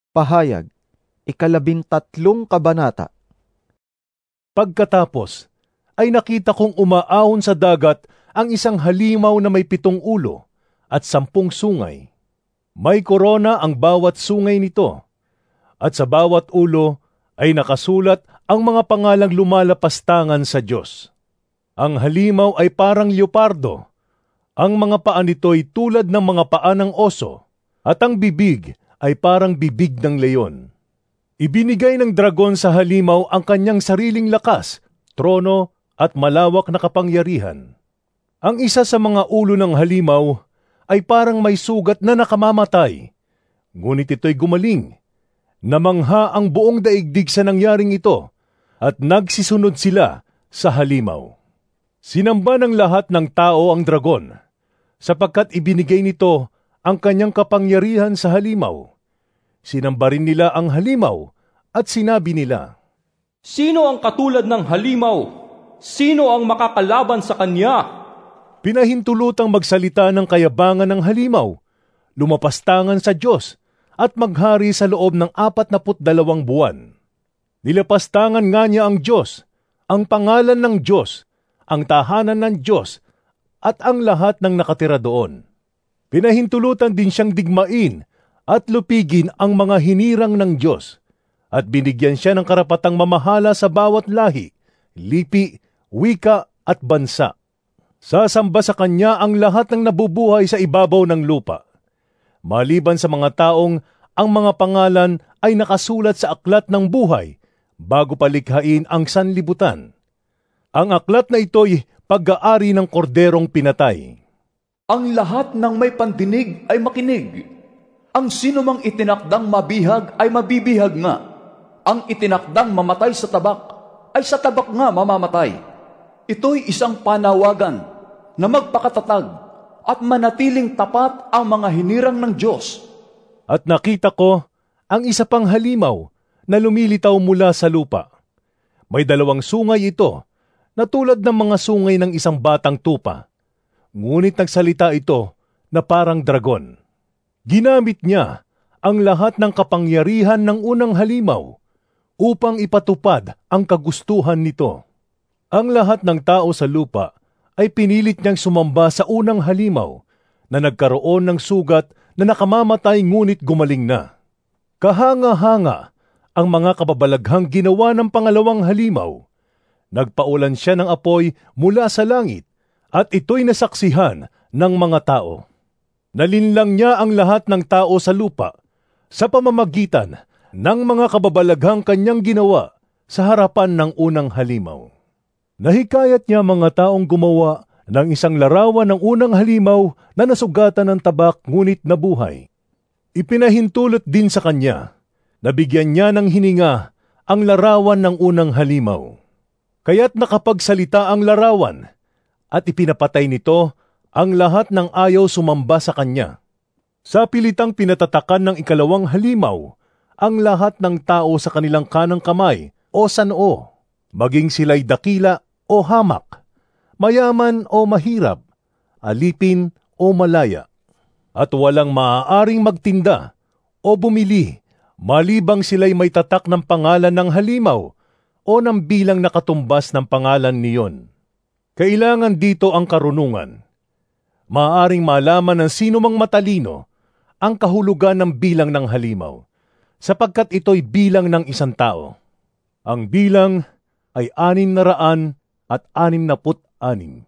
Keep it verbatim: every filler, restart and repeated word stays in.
Pahayag, ikalabintatlong kabanata. Pagkatapos, ay nakita kong umaahon sa dagat ang isang halimaw na may pitong ulo at sampung sungay. May korona ang bawat sungay nito, at sa bawat ulo ay nakasulat ang mga pangalang lumalapastangan sa Diyos. Ang halimaw ay parang leopardo, ang mga paa nito'y tulad ng mga paa ng oso, at ang bibig ay parang bibig ng leon. Ibinigay ng dragon sa halimaw ang kanyang sariling lakas, trono at malawak na kapangyarihan. Ang isa sa mga ulo ng halimaw ay parang may sugat na nakamamatay, ngunit ito'y gumaling. Namangha ang buong daigdig sa nangyaring ito, at nagsisunod sila sa halimaw. Sinamba ng lahat ng tao ang dragon, sapagkat ibinigay nito ang kanyang kapangyarihan sa halimaw. Sinamba rin nila ang halimaw at sinabi nila, "Sino ang katulad ng halimaw? Sino ang makakalaban sa kanya?" Pinahintulutang magsalita ng kayabangan ng halimaw, lumapastangan sa Diyos, at maghari sa loob ng apat na put dalawang buwan. Nilapastangan nga niya ang Diyos, ang pangalan ng Diyos, ang tahanan ng Diyos, at ang lahat ng nakatira doon. Pinahintulutan din siyang digmain at lupigin ang mga hinirang ng Diyos, at binigyan siya ng karapatang mamahala sa bawat lahi, lipi, wika at bansa. Sasamba sa kanya ang lahat ng nabubuhay sa ibabaw ng lupa, maliban sa mga taong ang mga pangalan ay nakasulat sa aklat ng buhay bago palikhain ang sanlibutan. Ang aklat na ito'y pag-aari ng korderong pinatay. Ang lahat ng may pandinig ay makinig. Ang sino mang itinakdang mabihag ay mabibihag nga. Ang itinakdang mamatay sa tabak ay sa tabak nga mamamatay. Ito'y isang panawagan na magpakatatag at manatiling tapat ang mga hinirang ng Diyos. At nakita ko ang isa pang halimaw na lumilitaw mula sa lupa. May dalawang sungay ito na tulad ng mga sungay ng isang batang tupa. Ngunit nagsalita ito na parang dragon. Ginamit niya ang lahat ng kapangyarihan ng unang halimaw upang ipatupad ang kagustuhan nito. Ang lahat ng tao sa lupa ay pinilit niyang sumamba sa unang halimaw na nagkaroon ng sugat na nakamamatay ngunit gumaling na. Kahanga-hanga ang mga kababalaghang ginawa ng pangalawang halimaw. Nagpaulan siya ng apoy mula sa langit at ito'y nasaksihan ng mga tao. Nalinlang niya ang lahat ng tao sa lupa sa pamamagitan ng mga kababalaghang kanyang ginawa sa harapan ng unang halimaw. Nahikayat niya mga taong gumawa ng isang larawan ng unang halimaw na nasugatan ng tabak ngunit nabuhay. Ipinahintulot din sa kanya, nabigyan niya ng hininga ang larawan ng unang halimaw. Kaya't nakapagsalita ang larawan at ipinapatay nito ang lahat ng ayaw sumamba sa kanya. Sa pilitang pinatatakan ng ikalawang halimaw ang lahat ng tao sa kanilang kanang kamay o sa noo, maging sila'y dakila o hamak, mayaman o mahirap, alipin o malaya, at walang maaaring magtinda o bumili malibang sila'y may tatak ng pangalan ng halimaw o ng bilang nakatumbas ng pangalan niyon. Kailangan dito ang karunungan. Maaaring malaman ng sino mang matalino ang kahulugan ng bilang ng halimaw, sapagkat ito'y bilang ng isang tao. Ang bilang ay anim na raan at anim na put anim.